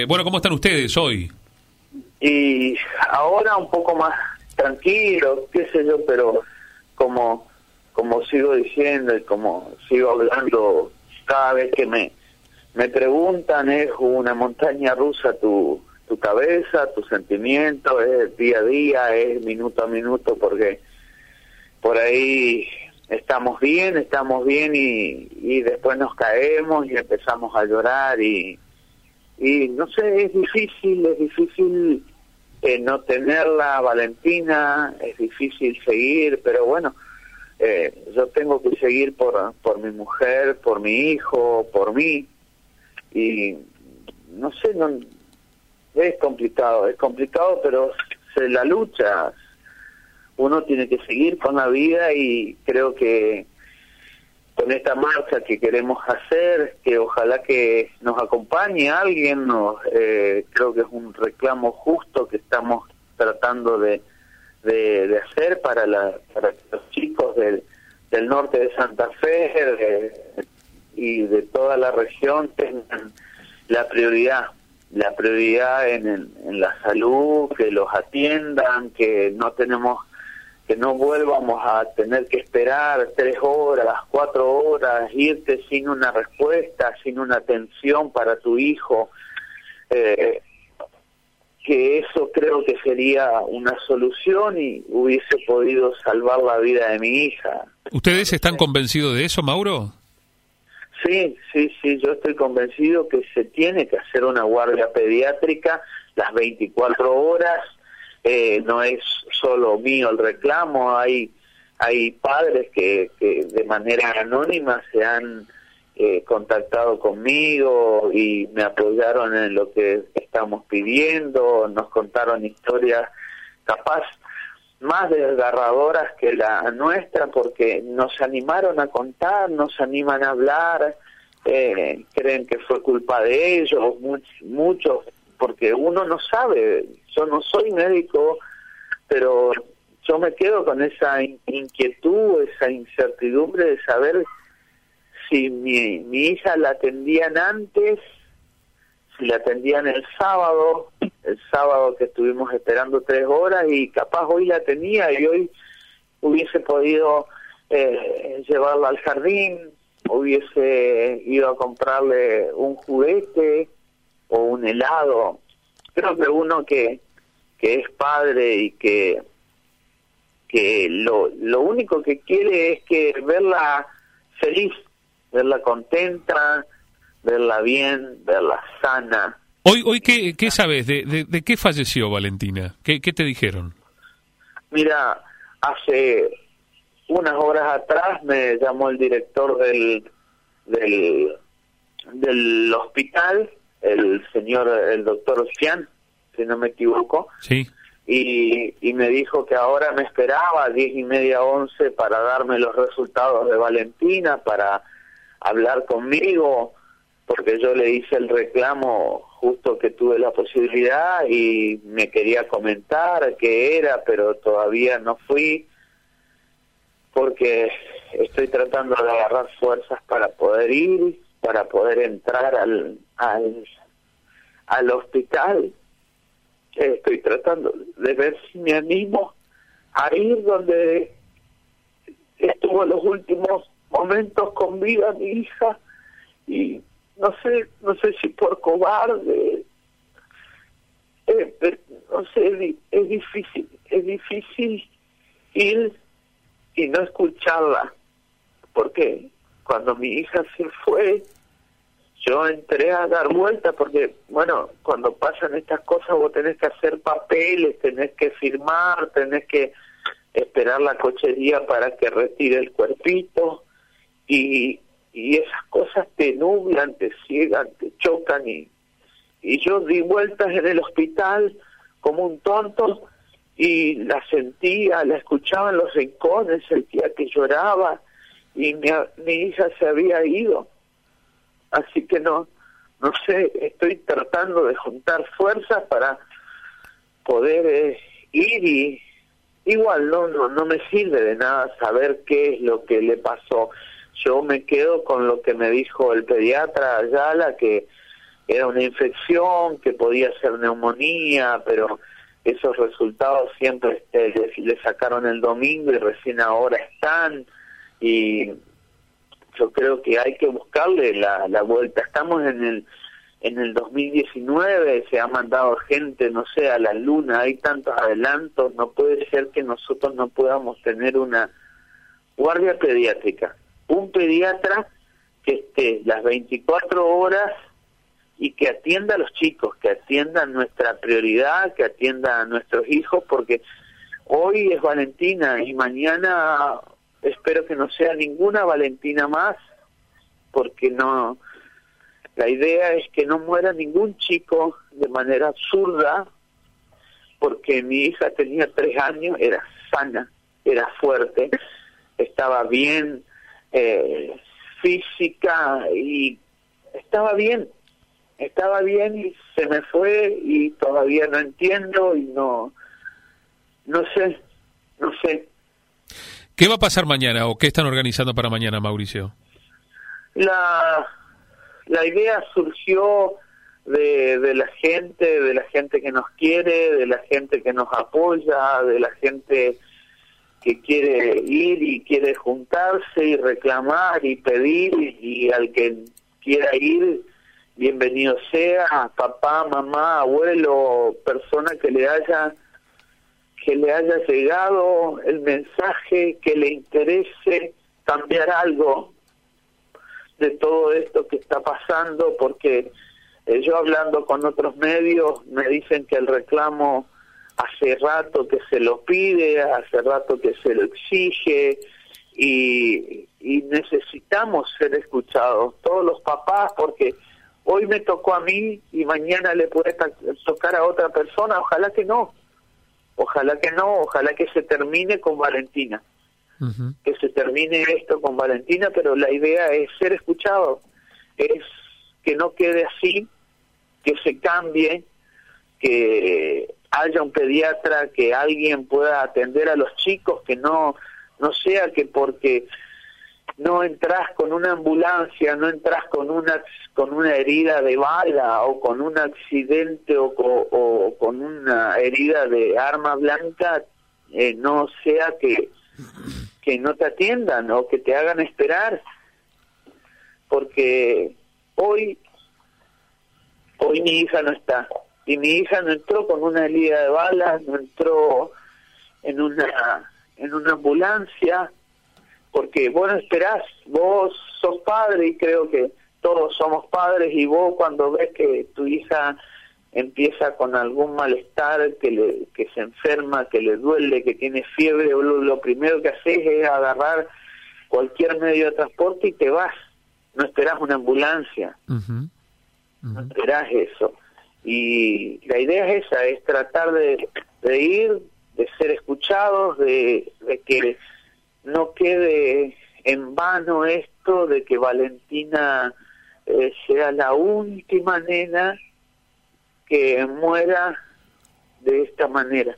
Bueno, ¿cómo están ustedes hoy? Y ahora un poco más tranquilo, qué sé yo, pero como sigo diciendo y como sigo hablando, cada vez que me preguntan, es una montaña rusa tu cabeza, tu sentimiento, es día a día, es minuto a minuto, porque por ahí estamos bien y después nos caemos y empezamos a llorar y no sé, es difícil no tenerla, Valentina, es difícil seguir, pero bueno, yo tengo que seguir por mi mujer, por mi hijo, por mí, y no sé, es complicado, pero la lucha, uno tiene que seguir con la vida y creo que con esta marcha que queremos hacer, que ojalá que nos acompañe alguien, creo que es un reclamo justo que estamos tratando de hacer para los chicos del norte de Santa Fe y de toda la región tengan la prioridad en la salud, que los atiendan, que no vuelvamos a tener que esperar 3 horas, 4 horas, irte sin una respuesta, sin una atención para tu hijo, que eso creo que sería una solución y hubiese podido salvar la vida de mi hija. ¿Ustedes están convencidos de eso, Mauro? Sí, yo estoy convencido que se tiene que hacer una guardia pediátrica las 24 horas, no es solo mío el reclamo, hay padres que de manera anónima se han contactado conmigo y me apoyaron en lo que estamos pidiendo, nos contaron historias capaz más desgarradoras que la nuestra, porque nos animaron a contar, nos animan a hablar, creen que fue culpa de ellos, muchos, porque uno no sabe. Yo no soy médico, pero yo me quedo con esa inquietud, esa incertidumbre de saber si mi hija la atendían antes, si la atendían el sábado que estuvimos esperando 3 horas, y capaz hoy la tenía y hoy hubiese podido llevarla al jardín, hubiese ido a comprarle un juguete o un helado. Creo que uno que es padre y que lo único que quiere es que verla feliz, verla contenta, verla bien, verla sana. Hoy ¿qué sabes? ¿De qué falleció Valentina? ¿Qué te dijeron? Mira, hace unas horas atrás me llamó el director del hospital, el doctor Fian, si no me equivoco. Sí. Y me dijo que ahora me esperaba a 10:30, 11 para darme los resultados de Valentina, para hablar conmigo, porque yo le hice el reclamo justo que tuve la posibilidad y me quería comentar qué era, pero todavía no fui, porque estoy tratando de agarrar fuerzas para poder ir, para poder entrar al hospital. Estoy tratando de ver si me animo a ir donde estuvo los últimos momentos con vida mi hija, y no sé si por cobarde, no sé, es difícil ir y no escucharla, porque cuando mi hija se fue, yo entré a dar vuelta, porque, bueno, cuando pasan estas cosas vos tenés que hacer papeles, tenés que firmar, tenés que esperar la cochería para que retire el cuerpito, y esas cosas te nublan, te ciegan, te chocan, y yo di vueltas en el hospital como un tonto, y la sentía, la escuchaba en los rincones, sentía que lloraba, y mi hija se había ido. Así que no sé, estoy tratando de juntar fuerzas para poder ir, y igual no me sirve de nada saber qué es lo que le pasó. Yo me quedo con lo que me dijo el pediatra Ayala, que era una infección, que podía ser neumonía, pero esos resultados siempre le sacaron el domingo y recién ahora están, y yo creo que hay que buscarle la vuelta. Estamos en el 2019, se ha mandado gente, no sé, a la luna, hay tantos adelantos, no puede ser que nosotros no podamos tener una guardia pediátrica, un pediatra que esté las 24 horas y que atienda a los chicos, que atienda nuestra prioridad, que atienda a nuestros hijos, porque hoy es Valentina y mañana espero que no sea ninguna Valentina más, porque no, la idea es que no muera ningún chico de manera absurda, porque mi hija tenía 3 años, era sana, era fuerte, estaba bien física y estaba bien y se me fue y todavía no entiendo y no sé. ¿Qué va a pasar mañana o qué están organizando para mañana, Mauricio? La idea surgió de la gente que nos quiere, de la gente que nos apoya, de la gente que quiere ir y quiere juntarse y reclamar y pedir, y al que quiera ir, bienvenido sea, papá, mamá, abuelo, persona que le haya llegado el mensaje, que le interese cambiar algo de todo esto que está pasando, porque yo hablando con otros medios me dicen que el reclamo hace rato que se lo pide, hace rato que se lo exige, y necesitamos ser escuchados, todos los papás, porque hoy me tocó a mí y mañana le puede tocar a otra persona. Ojalá que no, ojalá que se termine con Valentina, que se termine esto con Valentina, pero la idea es ser escuchado, es que no quede así, que se cambie, que haya un pediatra, que alguien pueda atender a los chicos, que no sea que porque no entras con una ambulancia, no entras con una herida de bala o con un accidente o con una herida de arma blanca, no sea que no te atiendan o que te hagan esperar, porque hoy mi hija no está, y mi hija no entró con una herida de bala, no entró en una ambulancia, porque vos no esperás, vos sos padre y creo que todos somos padres, y vos cuando ves que tu hija empieza con algún malestar, que se enferma, que le duele, que tiene fiebre, lo primero que haces es agarrar cualquier medio de transporte y te vas, no esperás una ambulancia, no esperás eso. Y la idea es esa, es tratar de ir, de ser escuchados, de que no quede en vano esto de que Valentina sea la última nena que muera de esta manera.